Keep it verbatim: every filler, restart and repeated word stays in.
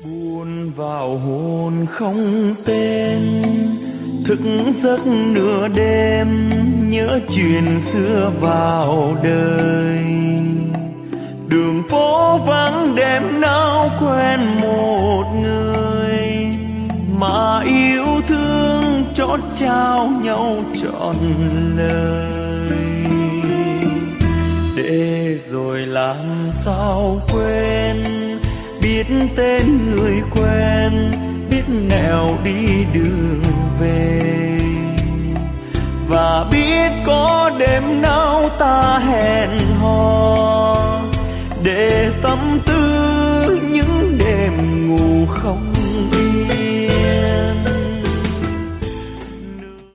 buồn vào hồn không tên, thức giấc nửa đêm nhớ chuyện xưa vào đời. Đường phố vắng đêm nào quen một người, mà yêu thương chót trao nhau trọn lời. Để rồi làm sao quên, biết tên người quen, biết nẻo đi đường về, và biết có đêm nào ta hẹn hò